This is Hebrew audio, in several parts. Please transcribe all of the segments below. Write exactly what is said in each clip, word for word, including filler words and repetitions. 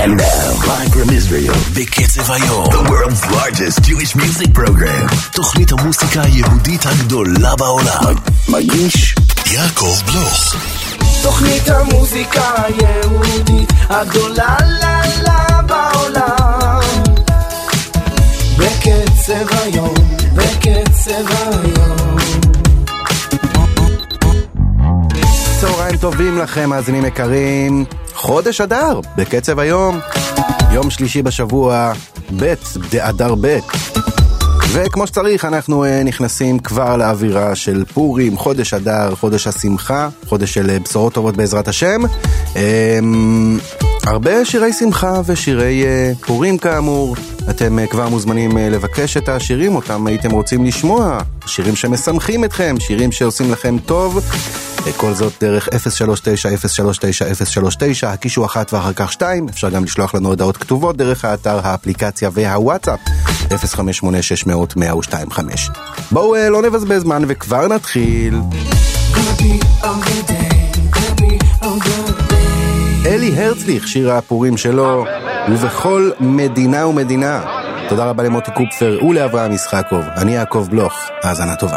And now, live from Israel, בקצב היום, the world's largest Jewish music program. תוכנית המוסיקה היהודית הגדולה בעולם. מגיש יעקב בלוך. תוכנית המוסיקה היהודית הגדולה לה לה בעולם. בקצב היום, בקצב היום. צהריים טובים לכם, מאזינים יקרים. חודש אדר, בקצב היום. יום שלישי בשבוע, ב' באדר ב'. וכמו שצריך, אנחנו נכנסים כבר לאווירה של פורים, חודש אדר, חודש השמחה, חודש של בשורות טובות בעזרת השם. הרבה שירי שמחה ושירי פורים כאמור. אתם כבר מוזמנים לבקש את השירים אותם הייתם רוצים לשמוע, שירים שמשמחים אתכם, שירים שעושים לכם טוב. כל זאת דרך אפס שלוש תשע אפס שלוש תשע אפס שלוש תשע, הקישו אחת ואחר כך שתיים. אפשר גם לשלוח לנו הודעות כתובות דרך האתר, האפליקציה והוואטסאפ אפס חמש שמונה שש מאות מאה ושתיים חמש. בואו לא נבזבז זמן וכבר נתחיל. אלי הרצליך, שיר הפורים שלו, ובכל מדינה ומדינה. תודה רבה למוטי קופפר ולאברהם ישחקוב. אני יעקב בלוך, האזנה טובה.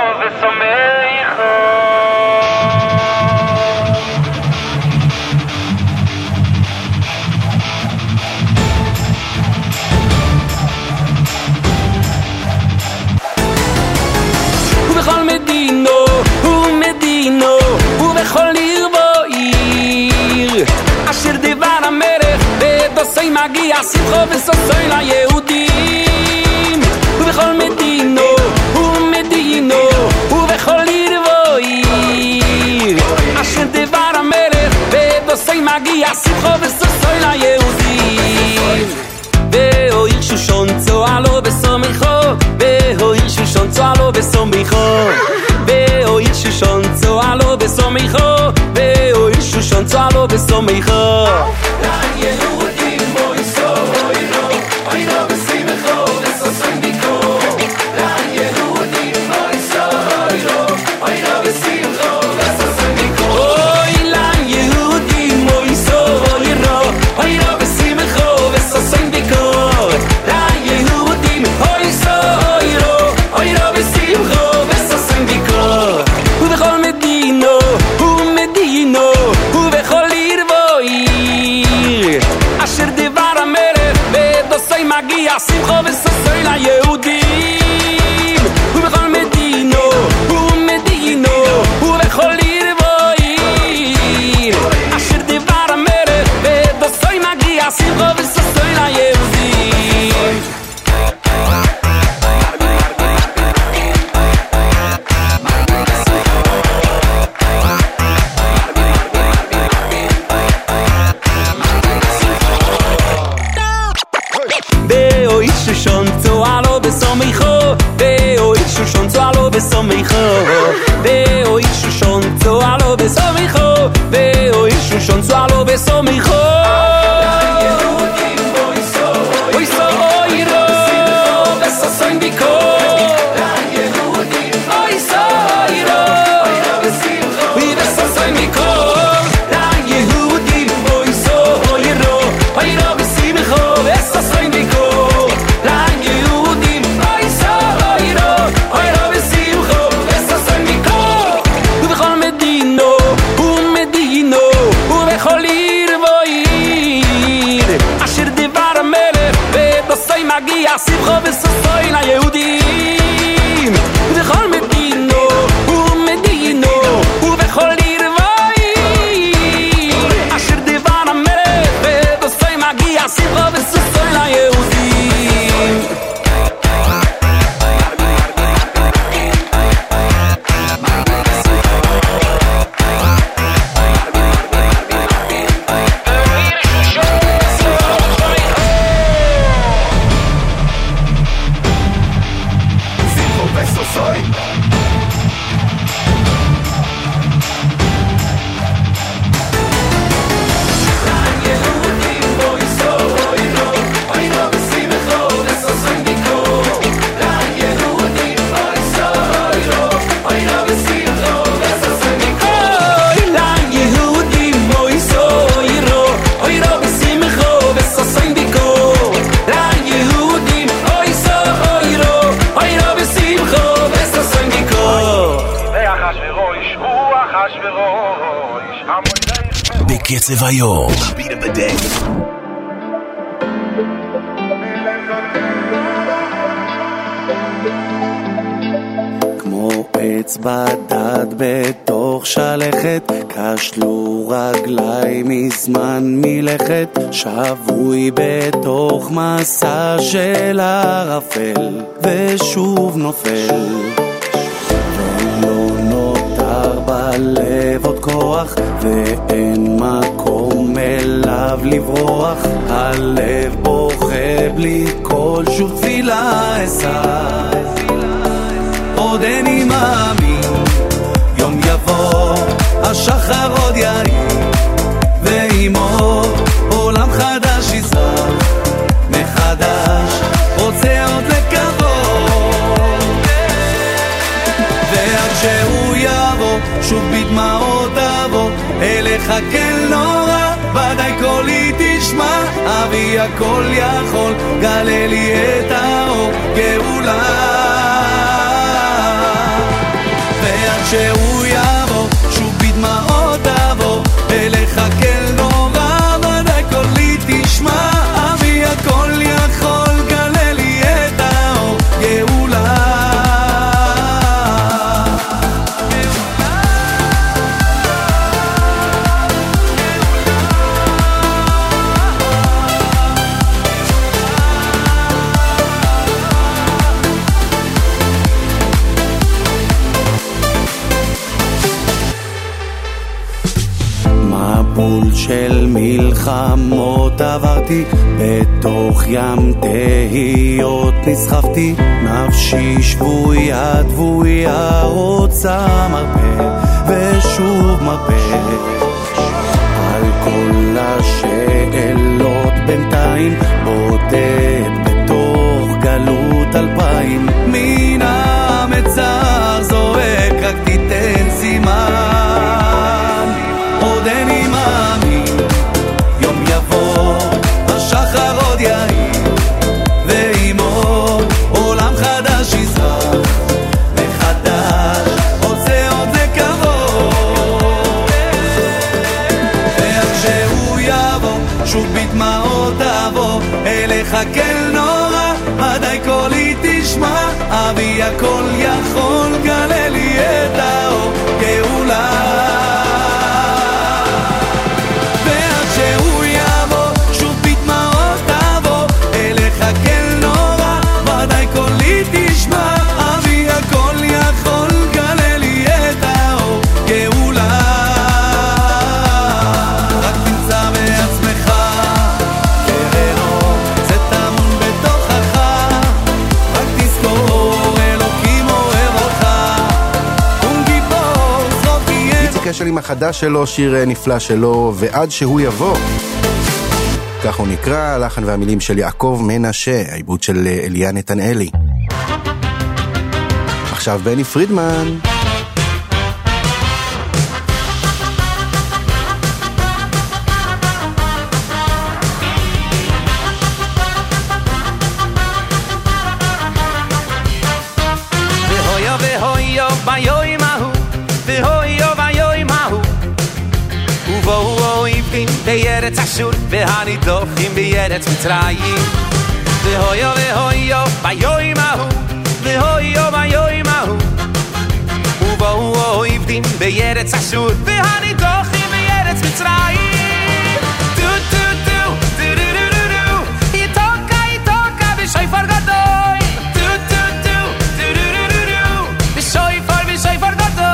ובכל מדינו ומדינו ובכל עיר בו עיר אשר דבר המלך בדוסי מגיע שמחו וששוי ליהודים. ובכל מדינו ומדינו ובכל עיר בו עיר אשר דבר המלך בדוסי מגיע שמחו וששוי ליהודים. ואויר שושון צועלו בסומיכו, ואויר שושון צועלו בסומיכו, ואויר שושון צועלו בסומיכו, ואויר שושון צועלו בסומיכו. ליהודים מויסו אוירו, אוירו בסימכו וסוסן ביקו. ליהודים מויסו אוירו, אוירו בסימכו וסוסן ביקו. אוי ליהודים מויסו אוירו, אוירו בסימכו וסוסן ביקו. מגיע שמחו וששוי ליהודים. ובכל מדינו ומדינו ובכל עיר ועיר אשר דבר המלך בדוסוי מגיע שמחו וששוי ליהודים. שושון צועלו בסומיכו, ואוי שושון צועלו בסומיכו, ואוי שושון צועלו בסומיכו, ואוי שושון צועלו בסומיכו. ליהודים בויסו בויסו אוירו וסוסן ביקו. ליהודים בויסו אוירו אוירו בשמחו וסוסן ביקו. ליהודים בויסו אוירו אוירו בשמחו וסוסן ביקו. מגיע שמחו וששוי ליהודים. ובכל מדינו ומדינו ובכל עיר ועיר אשר דבר המלך בדוסי מגיע שמחו וששוי ליהודים. בקצב היום. כמו אצבע דד בתוך שלכת, כשלו רגלי מזמן מלכת, שבוי בתוך מסע של ערפל ושוב נופל, ולא נותר בלב עוד כוח, ואין מקום אליו לברוח. הלב בוכה בלי כל שוב תפילה אשא, עוד איני מאמין, יום יבוא, השחר עוד יאיר, ועמו עולם חדש יזרח, מחדש רוצה עוד לקוות, ועד שהוא יבוא, שוב בדמעות אבוא, אליך כן נורא, ודאי קולי תשמע, אבי הכל יכול, גלה לי את האור, גאולה. ועד שהוא יבוא, שוב בדמעות אבוא, אליך כן נורא, ודאי קולי תשמע, אבי הכל יכול, גלה לי את האור, גאולה. מבול של מלחמות עברתי, בתוך ים תהיות נסחפתי, נפשי שבויה דבויה רוצה מרפא ושוב מרפא, על כל השאלות בינתיים בודד בתוך גלות אלפיים, מן המצר זועק רק תיתן סימן, עוד איני מאמין, יום יבוא, השחר עוד יאיר, ועמו עולם חדש יזרח, מחדש רוצה עוד לקוות, ואיך שהוא יבוא, שוב בדמעות אבוא, אליך כן נורא, ודאי קולי תשמע, אבי הכל יכול, גלה לי את האור, גאולה. עם החדש שלו, שיר נפלא שלו, ועד שהוא יבוא, כך הוא נקרא, הלחן והמילים של יעקב מנשה, העיבוד של אליה נתנאלי. עכשיו בני פרידמן. והויו והויו ביום ההוא, והויו ובואו אויבים בארץ אשור, והנידוחים בארץ מצרים, והויו והויו ביום ההוא, והויו ביום ההוא, ובואו אויבים בארץ אשור, והנידוחים בארץ מצרים, טו טו טו טו טו טו טו, יתוקה יתוקה בשויפר גדול, טו טו טו טו טו טו טו, בשויפר בשויפר גדול,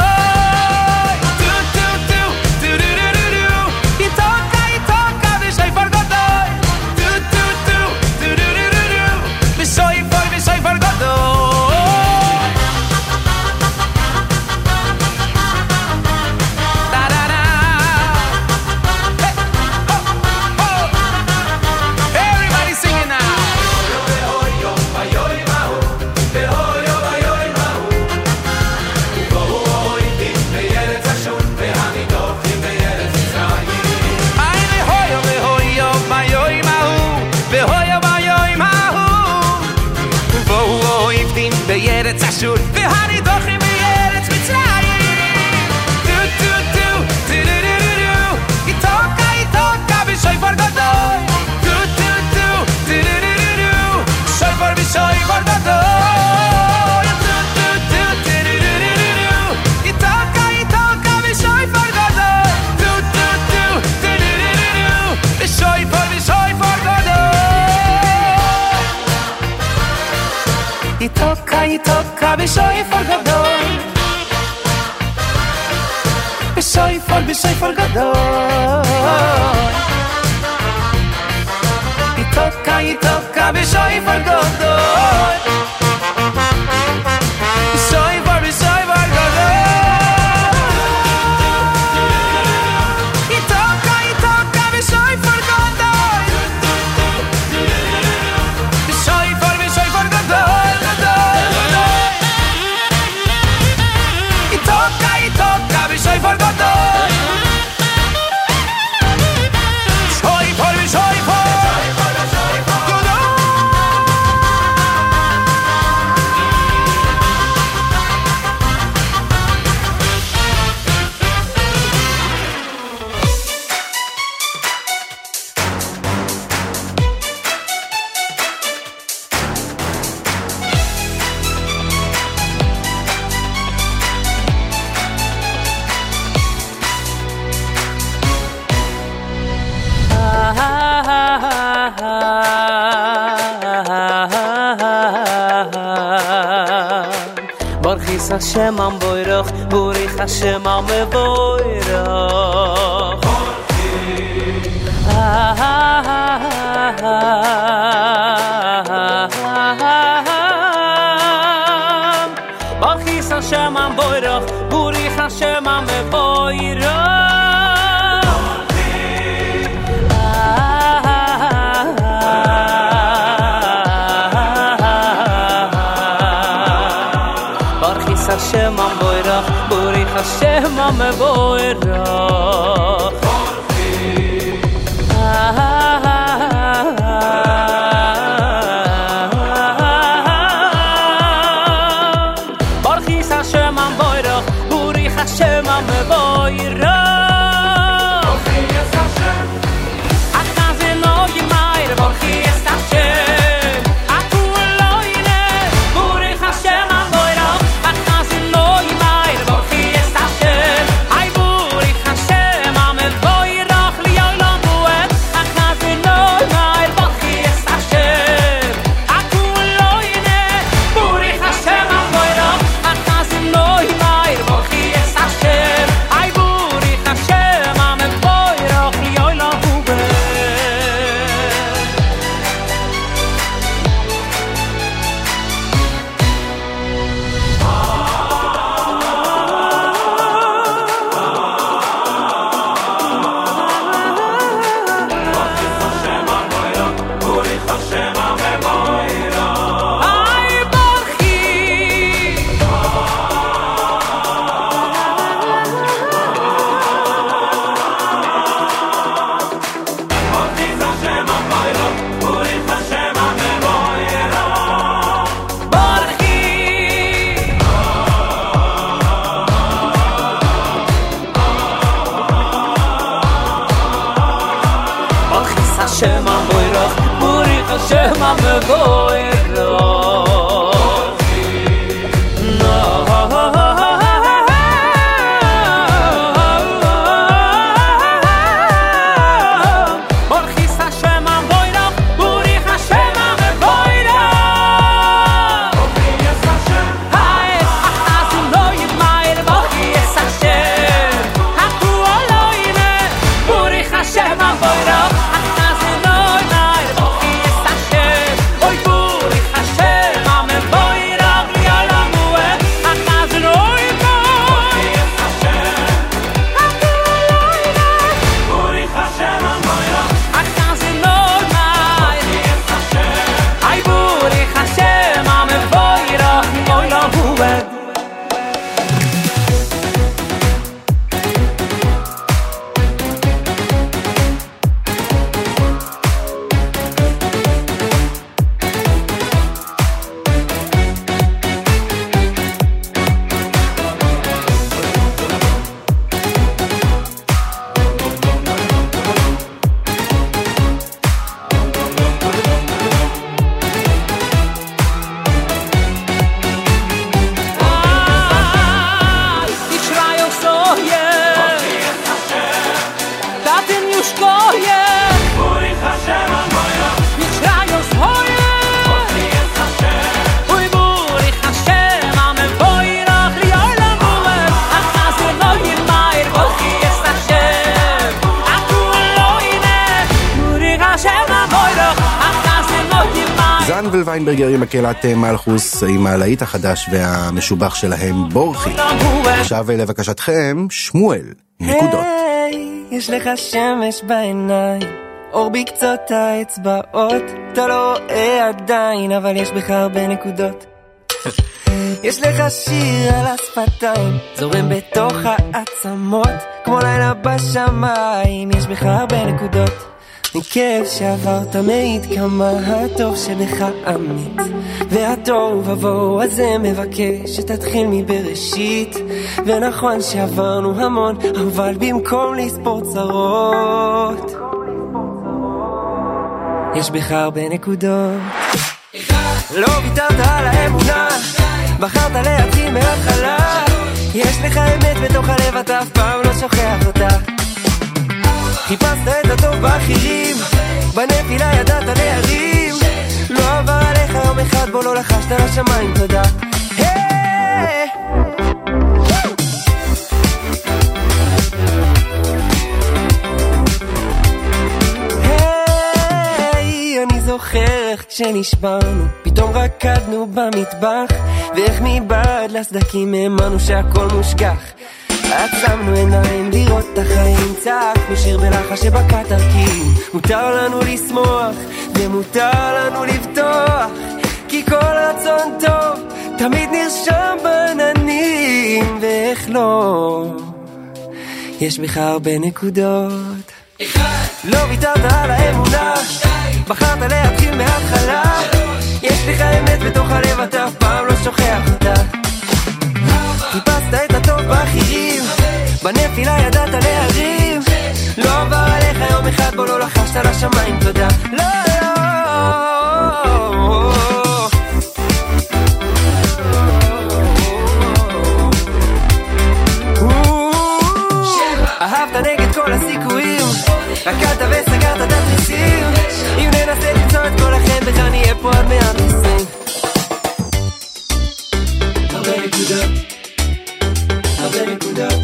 בארץ אשור, והנידוחים בארץ מצרים, טו טו טו טו טו טו טו, יתוקה יתוקה בשויפר גדול בשויפר, בשויפר גדול יתוקה, יתוקה בשויפר גדול בשויפר, בשויפר גדול יתוקה, יתוקה בשויפר גדול בשויפר, בשויפר גדול גדול גדול יתוקה, יתוקה בשויפר גדול שויפר, בשויפר Hashem am boyrach, burich Hashem am boyrach. Burich Hashem am boyrach, burich Hashem am boyrach. Hashem am boyrach, burich Hashem am boyrach. Burich Hashem am boyrach, burich Hashem am boyrach. Burich Hashem, Hashem no yimay, burich Hashem, aku loyne, burich Hashem am boyrach. Hashem am boyrach, burich Hashem am boyrach. No. Burich Hashem am boyrach, burich Hashem am boyrach. Burich Hashem, hay, achazim lo yitmayr, burich Hashem, haku aloyne, burich Hashem am boyrach. Oy רן וויינברגר עם מקהלת מלכוס עם הלהיט החדש והמשובח שלהם בורחי. עכשיו לבקשתכם שמואל, נקודות. Hey, יש לך שמש בעיניים, אור בקצות האצבעות, אתה לא רואה עדיין אבל יש בך הרבה נקודות. יש לך שיר על השפתיים, זורם בתוך העצמות, כמו לילה בשמיים, יש בך הרבה נקודות. מכאב שעברת מעיד כמה הטוב שבך אמיץ, והטוב עבור הזה מבקש שתתחיל מבראשית. ונכון שעברנו המון, אבל במקום לספור צרות, יש בך הרבה נקודות. לא ויתרת על האמונה, בחרת להתחיל מההתחלה. יש לך אמת בתוך הלב, אתה אף פעם לא שוכח אותה. חיפשת את הטוב באחרים, בנפילה ידעת להרים. לא עבר עליך יום אחד בו לא לחשת לשמיים תודה. היי היי, אני זוכר איך כשנשברנו פתאום רקדנו במטבח, ואיך מבעד לסדקים האמנו שהכל מושכח. עצמנו עיניים לראות את החיים, צעקנו שיר בלחש שבקע תרקים. מותר לנו לשמוח ומותר לנו לבטוח, כי כל רצון טוב תמיד נרשם בעננים. ואיך לא, יש בך הרבה נקודות. לא ויתרת על האמונה, בחרת להתחיל מההתחלה. יש לך אמת בתוך הלב, אתה אף פעם לא שוכח אותה. חיפשת את הטוב באחרים, בנפילה ידעת להרים. לא עבר עליך יום אחד בו לא לחשת לשמיים תודה. לא אהבת נגד כל הסיכויים, רקדת וסגרת את התריסים. אם ננסה למצוא את כל החן בך נהיה פה עד מאה ועשרים. הרבה נקודות, הרבה נקודות.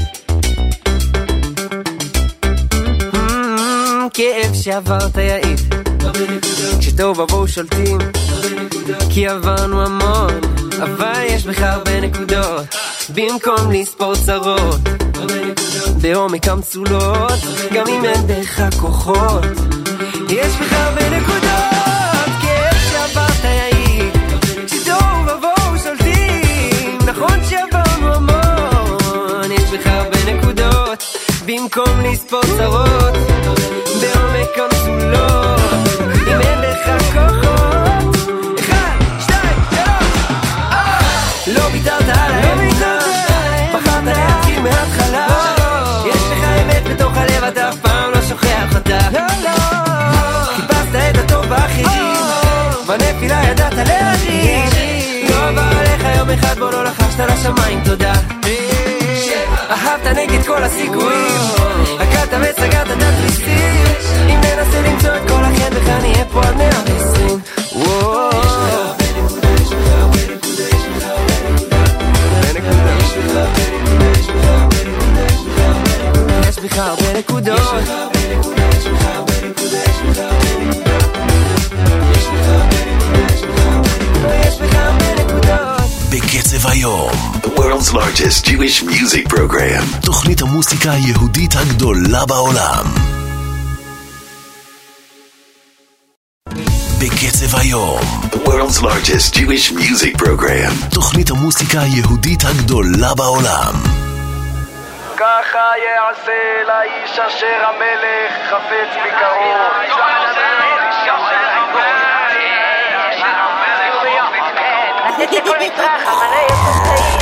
כאב שעברת יעיד, הרבה נקודות. כשטוב עבור שולטים, הרבה נקודות. כי עברנו המון, אבל יש בך הרבה נקודות. במקום לספור צרות, הרבה נקודות. בעומק המצולות, גם אם אין בך כוחות, יש בך הרבה נקודות. כאב שעברת יעיד, כשטוב עבור שולטים. נכון שעברנו המון, יש בך הרבה נקודות. במקום לספור צרות, בעומק המצולות, אם אין לך כוחות. אחד, שתיים, שלוש. לא ויתרת על האמונה, בחרת להתחיל מההתחלה. יש לך אמת בתוך הלב, אתה אף פעם לא שוכח אותה. חיפשת את הטוב באחרים, בנפילה ידעת להרים. לא עבר עליך יום אחד בו לא לחשת לשמיים תודה. אהבת נגד כל הסיכויים, רקדת וסגרת את התריסים. אם ננסה למצוא את כל החן בך נהיה פה עד מאה ועשרים. יש בך הרבה נקודות. יש בך הרבה נקודות. בקצב היום, the world's largest Jewish music program, תוכנית המוסיקה היהודית הגדולה בעולם. בקצב היום, the world's largest Jewish music program, תוכנית המוסיקה היהודית הגדולה בעולם. ככה יעשה לאיש אשר המלך חפץ בקרוב. עשיתי כל מצרך, אבל יש תחתאים.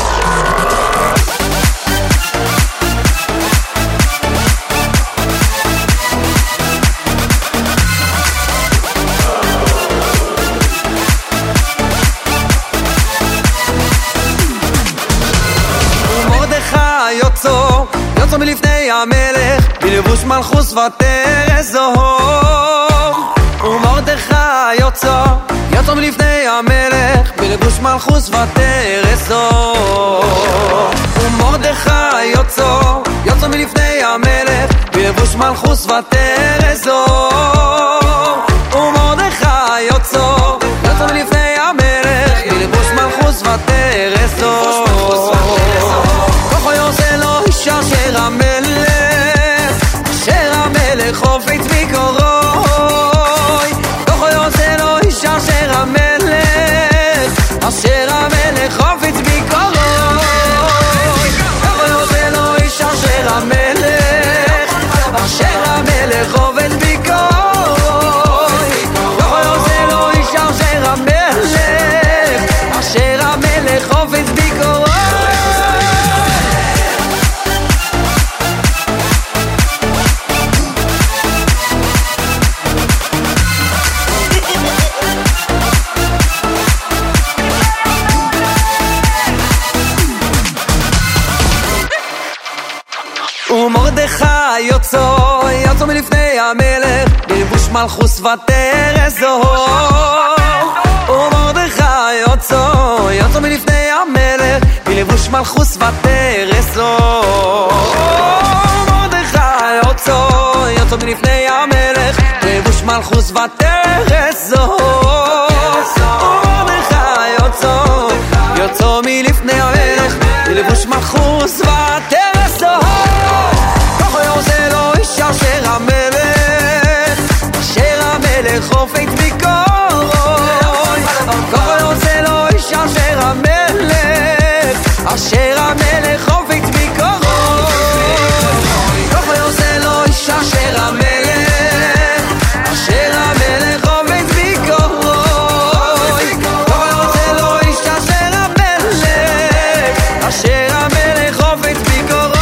ומרדכי יוצא, יוצא מלפני המלך, בלבוש מלכוס ותרס זהוב. ומרדכי יוצא, יוצא מלפני המלך, בלבוש מלכוס ותרס זהוב. ומרדכי יוצא, יוצא מלפני המלך, בלבוש מלכוס ותרס זהוב. ומרדכי יוצא, יוצא מלפני מלכוס ותרס זוהר ומרדכי יוצא יוצא מלפני המלך בלבוש מלכוס ותרס זוהר ומרדכי יוצא יוצא מלפני המלך בלבוש מלכוס ותרס זוהר ומרדכי יוצא יוצא מלפני המלך בלבוש מלכוס ותרס זוהר ככה יוצא לו איש אשר המלך אשר המלך חופת ביקורוי ככה יוצא לו איש אשר המלך אשר המלך חופת ביקורוי ככה יוצא לו איש אשר המלך אשר המלך חופת ביקורוי ככה יוצא לו איש אשר המלך אשר המלך חופת ביקורוי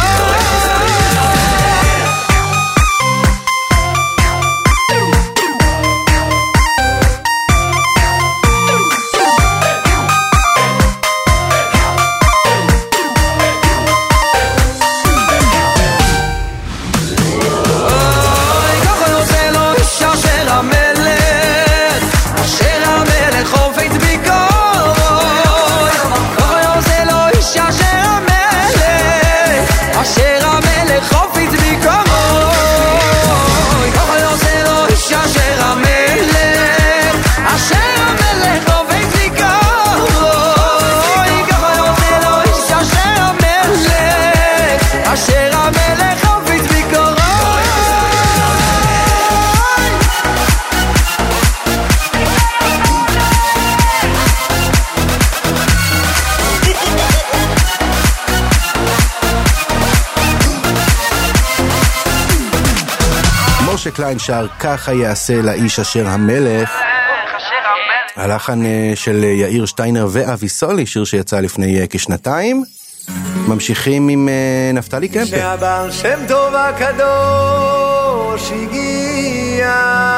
קליין שר ככה יעשה לאיש אשר המלך, הלחן של יאיר שטיינר ואבי סולי, שיר שיצא לפני כשנתיים. ממשיכים עם נפתלי קמפר. שהבעל שם טוב הקדוש הגיע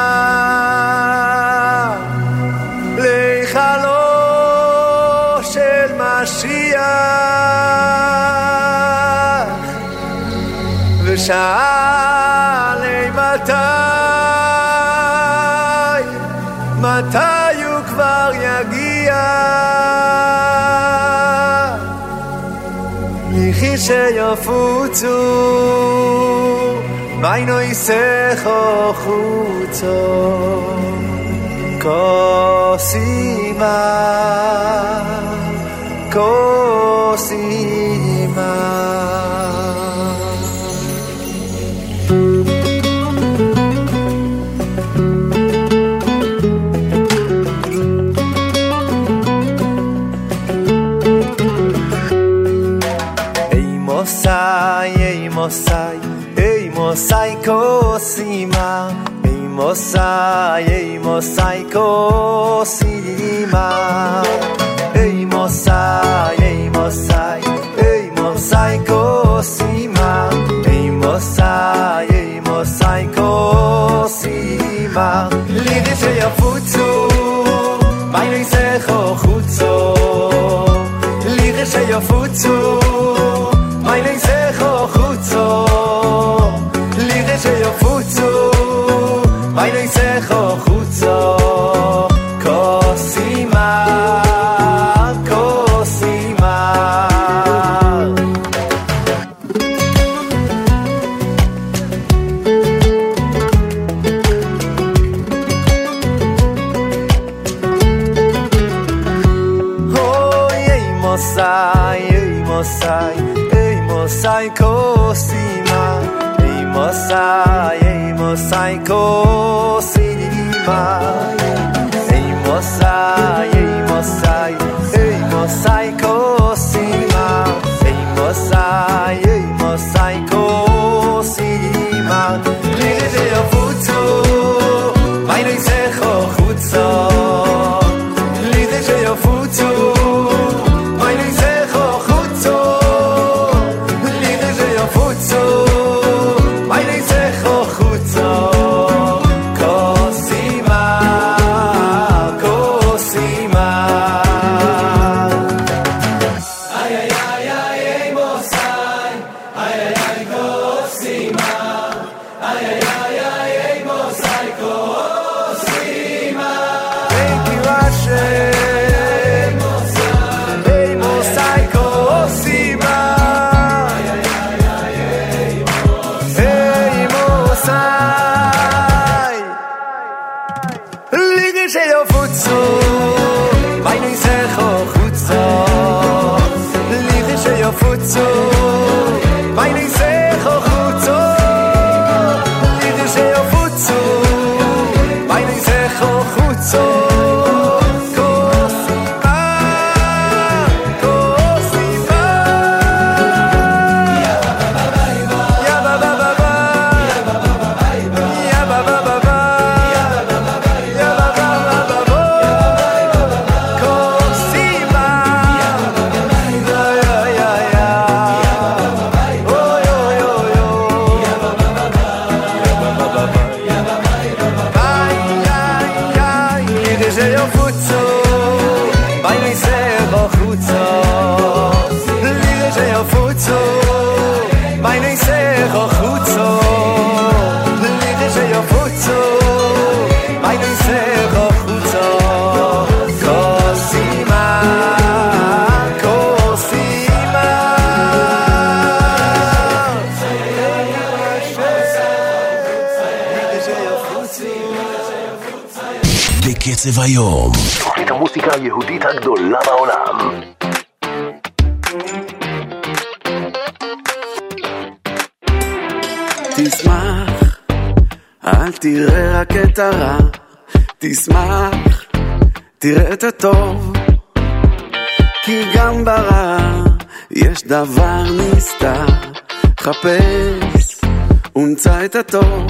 להיכלו של משיח ושאל מתי מתי הוא כבר יגיע לכי שיפוצו מיינו יסחו חוצו קוסימה קוסימה Mosai, ei Mosai, ei Mosai Cosima, ei Mosai, ei Mosai Cosima, ei Mosai, ei Mosai, ei Mosai Cosima, ei Mosai, ei Mosai Cosima, liebe שיפוצו, mein Secho Chutzo, liebe שיפוצו meine Secho Chutzo Liege שיפוצו meine Secho Chutzo Cosima Cosima Oh, ei Mosai, ei Mosai ליגה שיפוצו מי ניסך חוצו ליגה שיפוצו מי ניסך חוצו ליגה שיפוצו מי ניסך חוצו בקצב היום, תוכנית המוסיקה היהודית הגדולה בעולם. תשמח, אל תראה רק את הרע, תשמח, תראה את הטוב, כי גם ברע יש דבר נסתר, חפש ומצא את הטוב.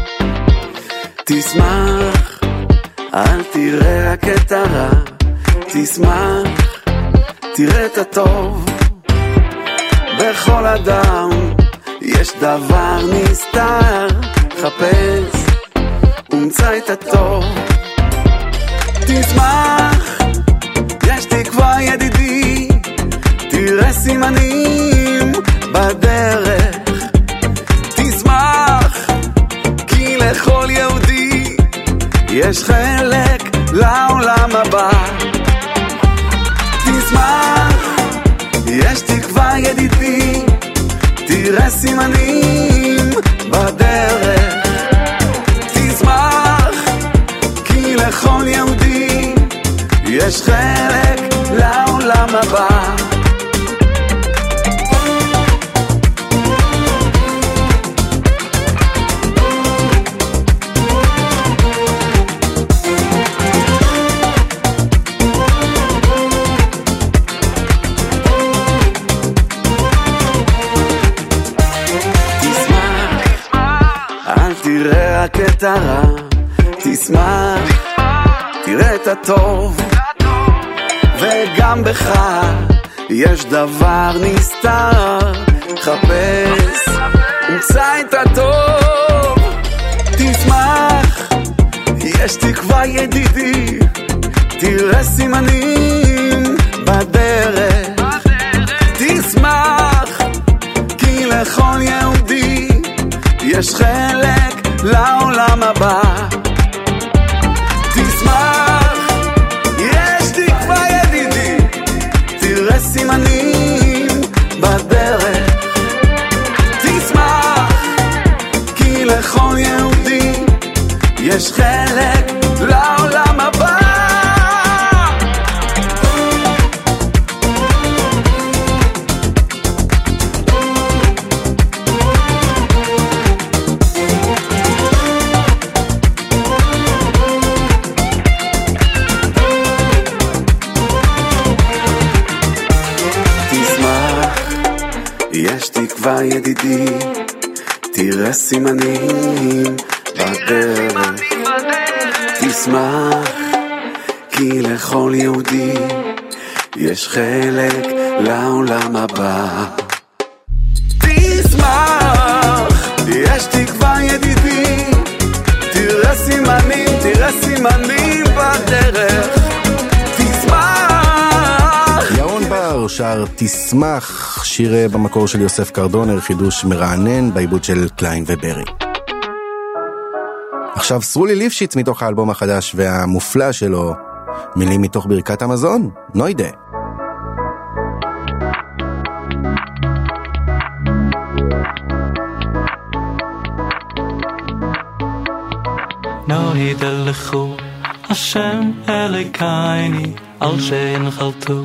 תשמח, אל תראה רק את הרע, תשמח, תראה את הטוב, בכל אדם יש דבר נסתר, חפש ומצא את הטוב. תשמח, יש תקווה ידידי, תראה סימנים בדרך. תשמח, כי לכל יהודי יש חלק לעולם הבא. תשמח, יש תקווה ידידי, תראה סימנים בדרך. תשמח, כי לכל יהודי יש חלק לעולם הבא. תראה רק את הרע, תשמח, תראה את הטוב, וגם בך יש דבר נסתר, חפש ומצא את הטוב. תשמח, יש תקווה ידידי, תראה סימנים בדרך. תשמח, כי לכל יהודי יש חלק לעולם הבא. תשמח, יש תקווה ידידי, תראה סימנים בדרך. תשמח, כי לכל יהודי יש חלק לעולם הבא. יש תקווה ידידי, תראה סימנים בדרך. תשמח, כי לכל יהודי יש חלק לעולם הבא. תשמח, יש תקווה ידידי, תראה סימנים, תראה סימנים בדרך. שר תשמח, שיר במקור של יוסף קרדונר, חידוש מרענן בעיבוד של קליין וברי. עכשיו סרולי ליפשיץ מתוך האלבום החדש והמופלא שלו, מילים מתוך ברכת המזון, נוידה. נוידה לכו Hashem Elokeinu al shein chaltu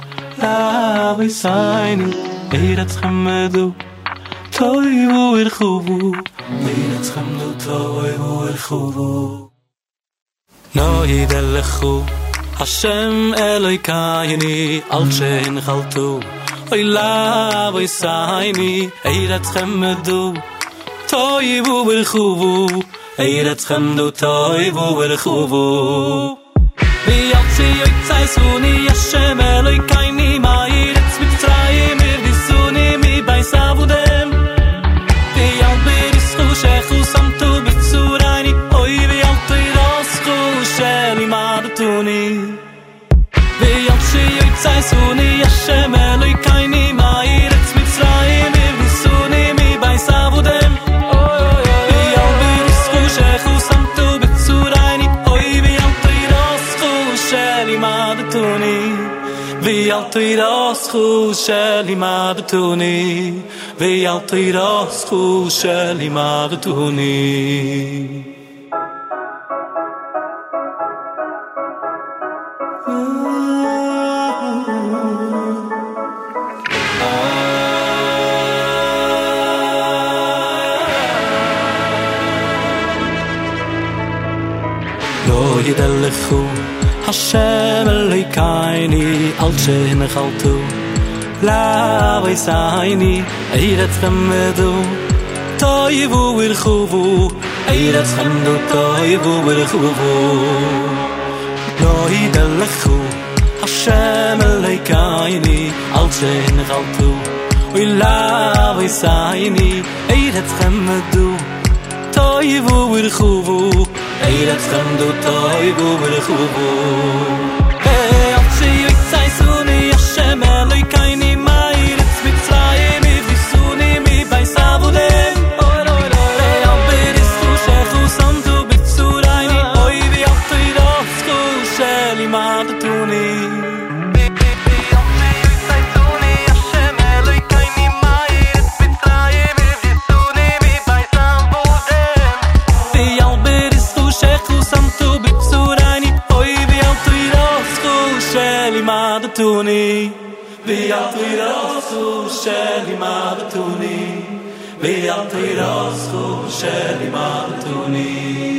Lavisainu Eirat chamedu Toivu irchuvu Eirat chamedu Toivu irchuvu No yidelechu Hashem Elokeinu al shein chaltu Oy Lavisainu Eirat chamedu Toivu irchuvu Eirat chamedu Toivu irchuvu V'yaltzi yoitzai suni Hashem Elokeinu Ma'eretz Mitzrayim Irvisuni mi beis avudem V'yal berischu shechu samtu b'tzurayni Oy v'yaltzi roschu sheli madatuni V'yaltzi yoitzai suni Hashem Elokeinu Ma'eretz Mitzrayim Irvisuni mi beis avudem V'yal berischu shechu samtu b'tzurayni Oy v'yaltzi Sheli madatuni V'yal tiraschu Sheli madatuni V'yal tiraschu Sheli madatuni Lo yidelechu Hashem Elokeinu al shein chaltu Lavisainu Eirat chamedu Toivu irchuvu Eirat chamedu Toivu irchuvu No yidelechu Hashem Elokeinu al shein chaltu Lavisainu Eirat chamedu Toivu irchuvu Eirat chamedu Toivu irchuvu V'yaltzi yoitzai suni Hashem Elokeinu Ma'eretz Mitzrayim Irvisuni mi beis avudem V'yal berischu shechu samtu b'tzurayni Oy v'yaltzi roschu sheli madatuni Madatuni V'yal tiraschu sheli madatuni V'yal tiraschu sheli madatuni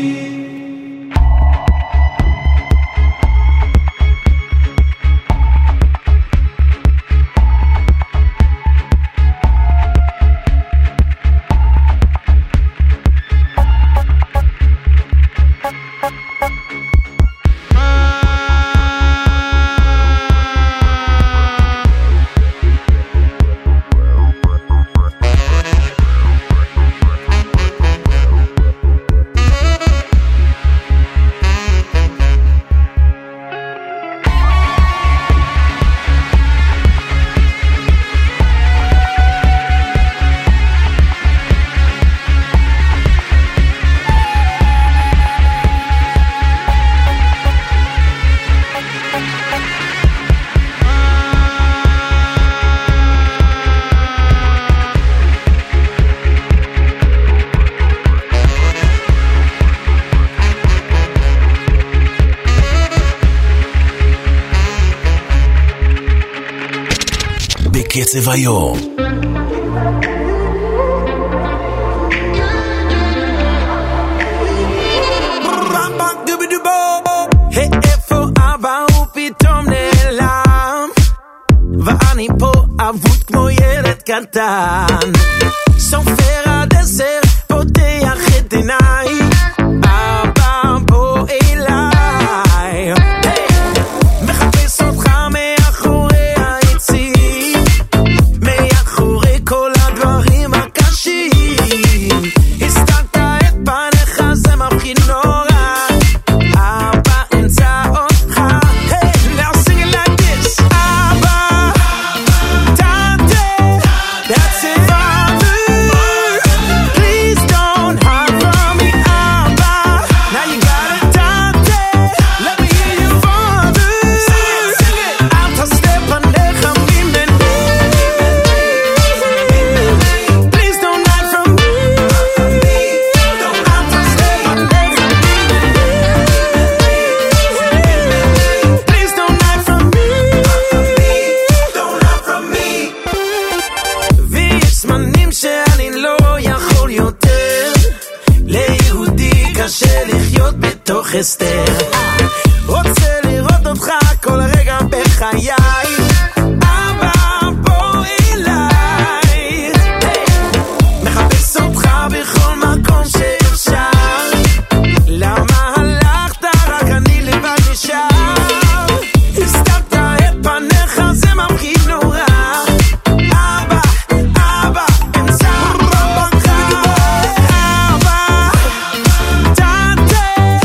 בקצב היום. איפה אבא הוא פתאום נעלם ואני פה אבוד כמו ילד קטן סופר עד עשר פותח את עיניי אבא בוא אליי מחפש אותך מאחורי העצים מאחורי כל הדברים הקשים הסתרת את פניך זה מבחין נורא That's it, Father. Please don't hide from me. I חסטר. רוצה לראות אותך כל רגע בחיי, אבא בוא אליי, מחפש אותך בכל מקום שאפשר, למה הלכת רק אני לבד נשאר, הסתרת את פניך זה מבחיד נורא, אבא אבא אמצע רבך, אבא תתה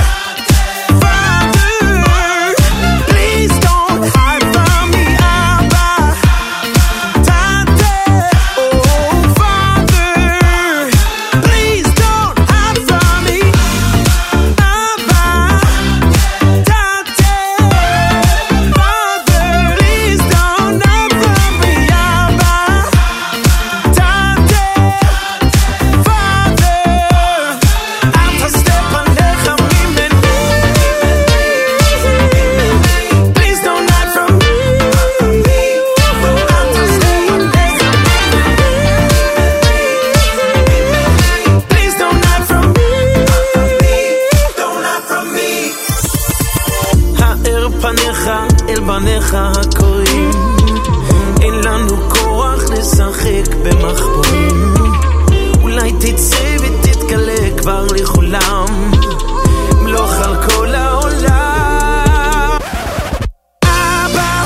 father please don't hide from me, אבא תתה oh father please don't hide from me, אבא תתה father please don't hide from me, אבא תתה father אל תסתר פניך ממני, please don't hide from me, אל תסתר פניך ממני, please don't hide from me, don't hide from me. האר פניך אל בניך הקוראים, אין לנו כוח לשחק במחבואים, אולי תצא ותתגלה כבר לכולם, מלוך על כל העולם. אבא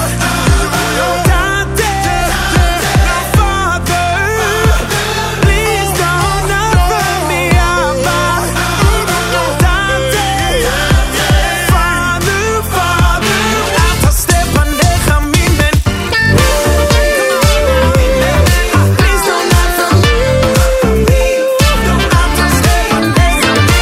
תתה father please don't hide from me, אבא תתה father father אל תסתר פניך ממני, please don't hide from me, אל תסתר פניך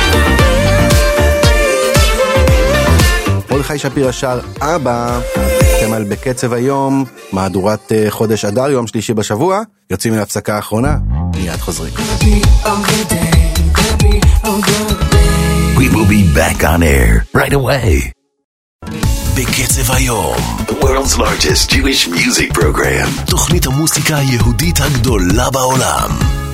מרדכי שפירא שר אבא. אתם על בקצב היום, מהדורת אה, חודש אדר, יום שלישי בשבוע. יוצאים להפסקה האחרונה, מיד חוזרים. We will be back on air right away. בקצב היום, the world's largest Jewish music program. תוכנית המוסיקה היהודית הגדולה בעולם.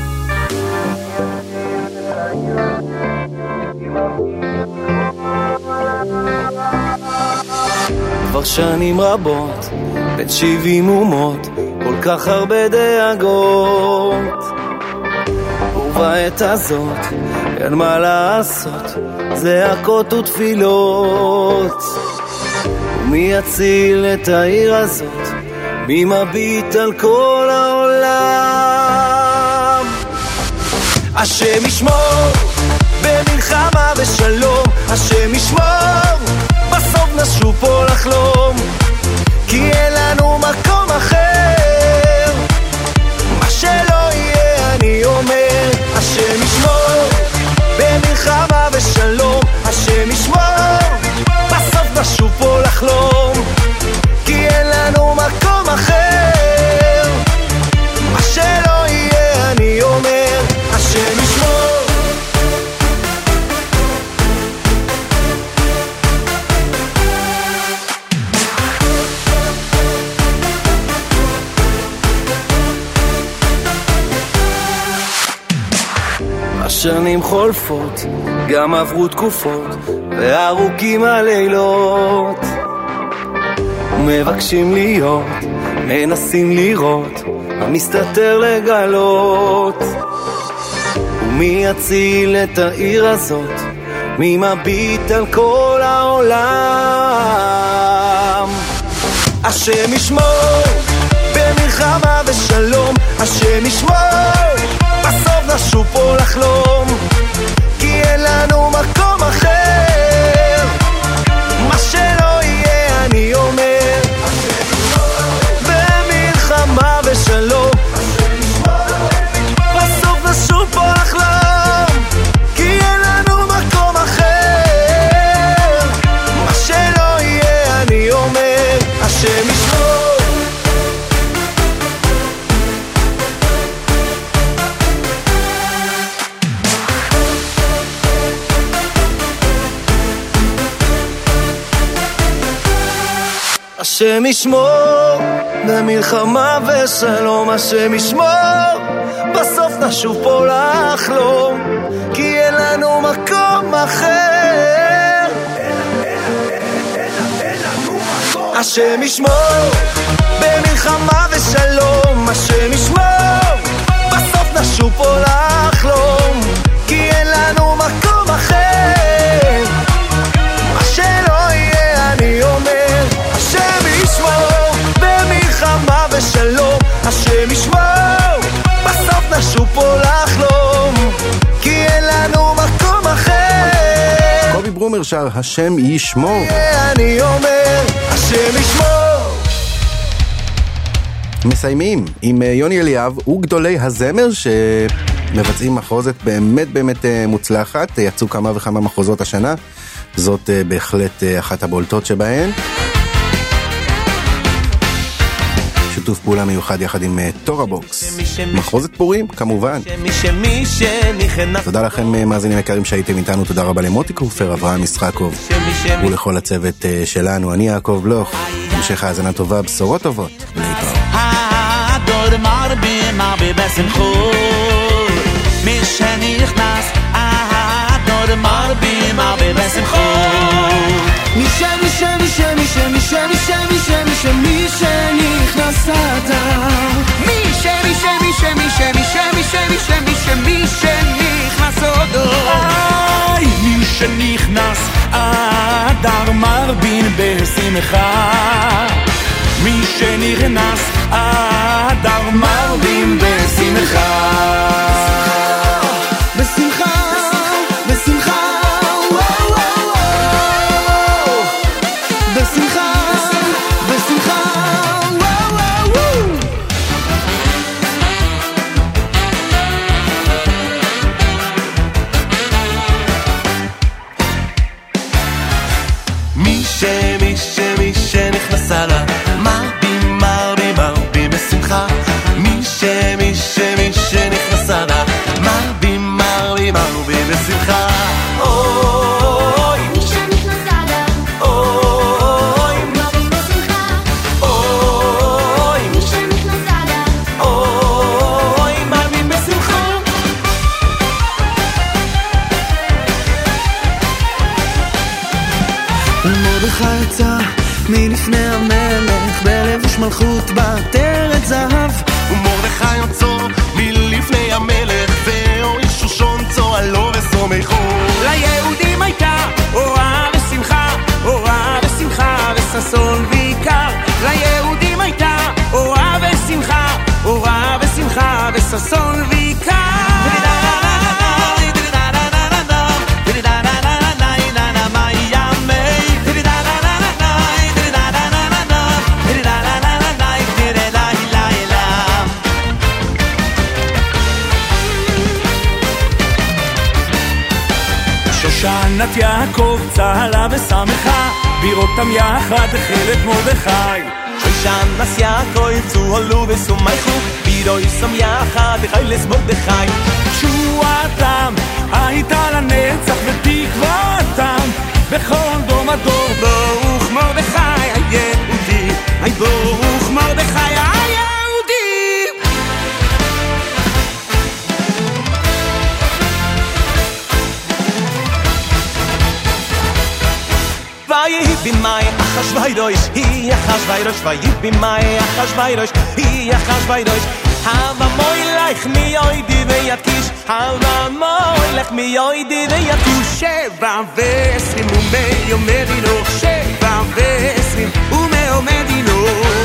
כבר שנים רבות, בין שבעים אומות, כל כך הרבה דאגות, ובעת הזאת אין מה לעשות, זעקות ותפילות. ומי יציל את העיר הזאת, מי מביט על כל העולם. השם ישמור במלחמה ושלום, השם ישמור בסוף נשוב פה לחלום, כי אין לנו מקום אחר, מה שלא יהיה אני אומר. השם ישמור במלחמה ושלום, השם ישמור בסוף נשוב פה לחלום, כי אין לנו מקום אחר, מה שלא יהיה אני אומר. השם ישמור. השנים חולפות, גם עברו תקופות, וארוכים הלילות, מבקשים להיות, מנסים לראות, המסתתר לגלות. ומי יציל את העיר הזאת, מי מביט על כל העולם. השם ישמור במלחמה ושלום, השם ישמור בסוף נשוב פה לחלום, כי אין לנו מקום אחר, מה שלא יהיה אני אומר. במלחמה ושלום, בסוף נשוב פה לחלום, כי אין לנו מקום אחר, מה שלא יהיה אני אומר. השם ישמור. השם ישמור במלחמה ושלום, השם ישמור בסוף נשוב פה לחלום, כי אין לנו מקום אחר, השם ישמור במלחמה ושלום, השם ישמור בסוף נשוב פה לחלום, כי אין לנו מקום אחר, מה שלא יהיה אני אומר, השם ישמור במלחמה ושלום, השם ישמור בסוף נשוב פה לחלום, כי אין לנו מקום אחר. קובי ברומר שר השם ישמור. אני אומר השם ישמור. מסיימים עם יוני אליאב וגדולי הזמר שמבצעים מחוזת באמת באמת מוצלחת. יצאו כמה וכמה מחוזות השנה, זאת בהחלט אחת הבולטות שבהן. שיתוף פעולה מיוחד יחד עם תורה בוקס, מחוזת פורים כמובן. תודה לכם מאזינים יקרים שהייתם איתנו, תודה רבה למוטי קופר, אברהם משחקוב ולכל הצוות שלנו. אני יעקב בלוך, המשך האזנה טובה, בשורות טובות ולהתראות. הדור מרבי מרבי בשמחו, מי שנכנס הדור מרבי מרבי בשמחו, מי ש מי ש מי ש מי ש מי ש מי ש מי ש מי ש מי שנכנס אדר, מי ש מי ש מי ש מי ש מי ש מי ש מי ש מי ש מי שנכנס אדר, מי שנכנס אדר מרבין בשמחה, מי שנכנס אדר מרבין בשמחה, בשמחה בשמחה בשמחה בשמחה מי ש מי ש מי שנכנס אדר מרבים מרבים מרבים בשמחה, מי ש מי ש מי שנכנס אדר מרבים מרבים מרבים בשמחה, אוי מי שנכנס אדר אוי מרבים בשמחה, אוי מי שנכנס אדר אוי מרבים בשמחה. מרדכי יצא מלפני המלך בלבוש מלכות בעטרת זהב, ומרדכי יוצא מלפני המלך ואורך שושון צועלו וסומכו, ליהודים הייתה אורה ושמחה, אורה ושמחה וששון ועיקר, ליהודים הייתה אורה ושמחה, אורה ושמחה וששון ועיקר. שושנת יעקב צהלה ושמחה, בירותם יחד החל את מרדכי, שושנת יעקב צוהלו ושמחו, בירותם יחד החל את מרדכי, תשועתם הייתה לנצח ותקוותם בכל דור ודור, ברוך מרדכי היהודי, היי ברוך מרדכי היהודי. ויהי במאי אחשוורוש, היא אחשוורוש, ויהי במאי אחשוורוש, היא אחשוורוש, הווה מוילך מיועדי ויתקיש, הווה מוילך מיועדי ויתקיש, שבע ועשרים ומי עומדינו, שבע ועשרים ומי עומדינו.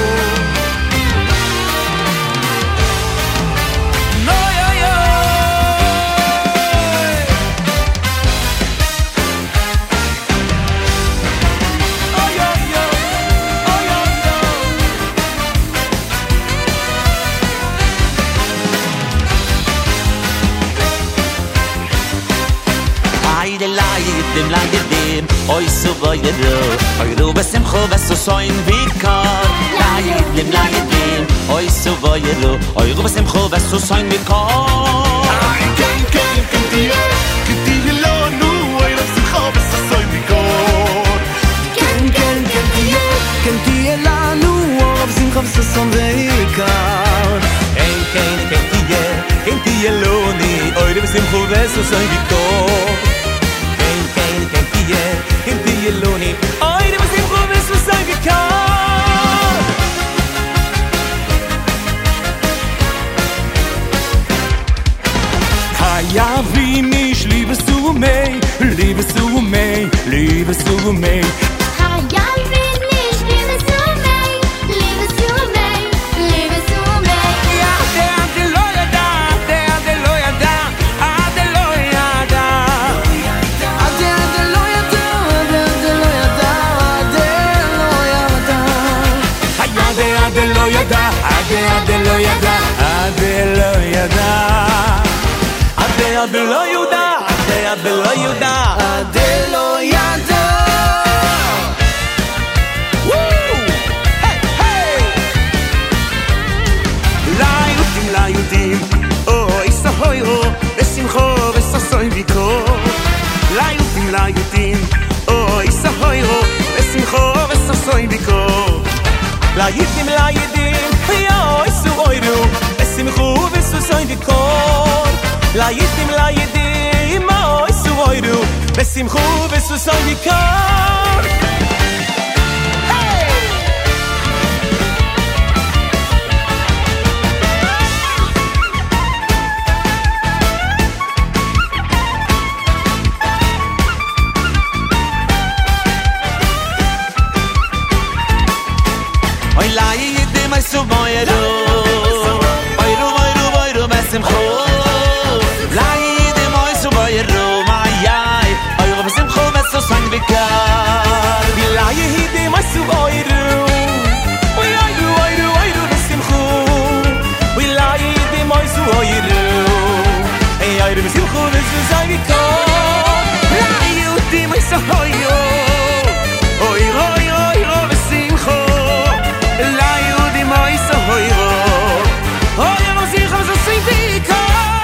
Dem Leiden, oi so vayro, oi du besimcho besoin vikar. Leiden, leiden, oi so vayro, oi du besimcho besoin vikar. Ay, ken ken ken tie, ken tie lo nu, oi du besimcho besoin vikar. Ken ken ken tie, ken tie la nu, oi du besimcho besoin vikar. Ken ken ken tie, ken tie lo ni, oi du besimcho besoin vikar. Inti Eloni, oi, du bist im Rubis, was sag ich kann. du mei Hayal bin nicht, liebes du mei, liebes du mei, liebes du mei. Ja, der Ade lo yada, der Ade lo yada, Ade lo yada. Ade ade lo yada, ade ade lo yada, ade lo yada. Ade ade lo yada, ade ade lo yada, ade lo yada. Ade ade lo yada, ade ade lo yada, ade lo yada. Woo! Hey, hey! La yudim, la yudim, oh, isa hoyo, besimcho, besasoy viko. La yudim, la yudim, oh, isa hoyo, besimcho, besasoy viko. La yudim, la yudim, yo, isu oiru, besimcho, besasoy viko. La yudim, la yudim, oh, isu oiru, besimcho, besasoy viko. Oy la yide mai so boyero Boyero boyero boyero besim kho La yide mai so boyero mai ay Oy besim kho beso sang bikar La yide mai so boyero Oy ay oy oy besim kho La yide mai so boyero Ay ay besim kho beso sang bikar La yide mai so boyero Oy oy oy besim kho La yudi mai so hoyro Oy no si khaz sifika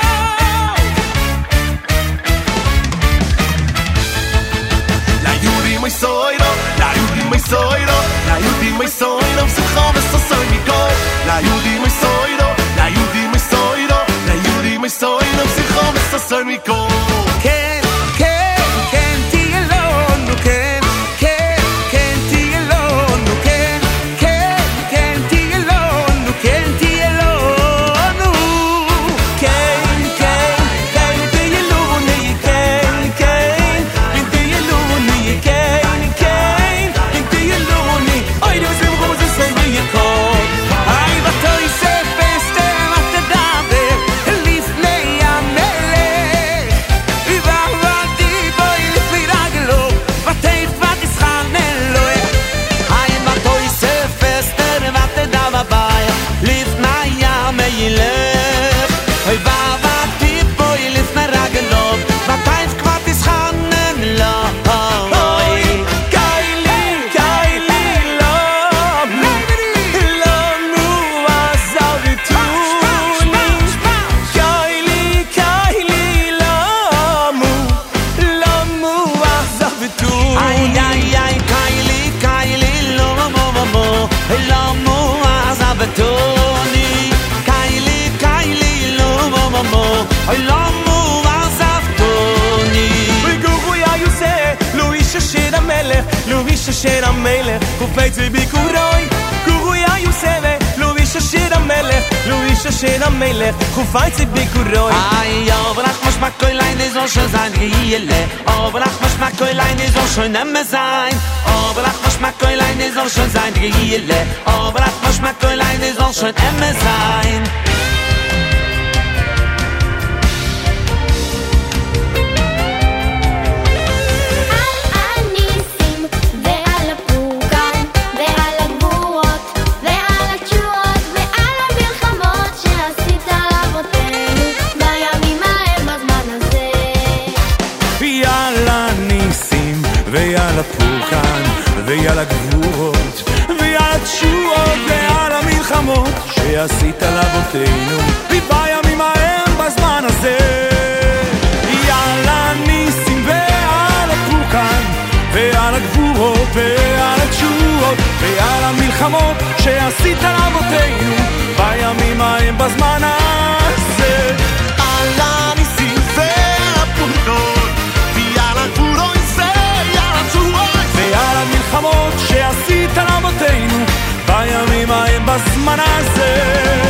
La yudi mai soiro La yudi mai soiro La yudi mai soiro Se khom so soy mi go La yudi mai soiro La yudi mai soiro La yudi mai soiro Se khom so soy mi go Ken ken ken ti alone no ken ken ken ti alone no ken ken ken ti alone no ken ti alone no ken ken ken ti alone no ken ken ken ti alone no ken ken ken ti alone no oi do sem como se sai me ko ai va toi se feste ma te dave lif nei a mele i va va di boy le firaglo va te fa di schanello Ay ma toy se fester va te dava bai Lif na ya me yile Oy va va ti boy lif na ragelo Va taif kwat is khanen lo Oy Kaili, Kaili, love me, love me, azavituni. Kaili, Kaili, love me, love me, azavituni. Ay ay ay Kylie Kylie lo mo mo mo Lo mo azavetoni Kylie Kylie lo mo mo mo Lo mo azavetoni Guru ya yuse, Luisha shira melech, Luisha shira melech, Kufeit ze bikuroi. Guru ya yuse, Luisha shira melech, Luisha shira melech, Kufeit ze bikuroi. Ay aber ach mach mal kein Leine so schön sein Giele Aber ach mach mal kein Leine so schön nemme sein Aber ach mach mal kein Leine so schön sein Giele Aber ach mach mal kein Leine so schön nemme sein על הניסים ועל הפורקן ועל הגבורות ועל התשועות ועל המלחמות שעשית לאבותינו בימים ההם בזמן הזה. יאללה ניסים ויאללה פורקן ויאללה גבורות ויאללה תשועות ויאללה מלחמות שעשית לאבותינו בימים ההם בזמן הזה. יאללה ניסים ויאללה פורקן ויאללה גבורות ויאללה תשועות ויאללה מלחמות שעשית לאבותינו בימים ההם בזמן הזה. על הניסים והפורקות ויאללה גבורות ויאללה תשועות ויאללה מלחמות שעשית לאבותינו בימים ההם בזמן הזה.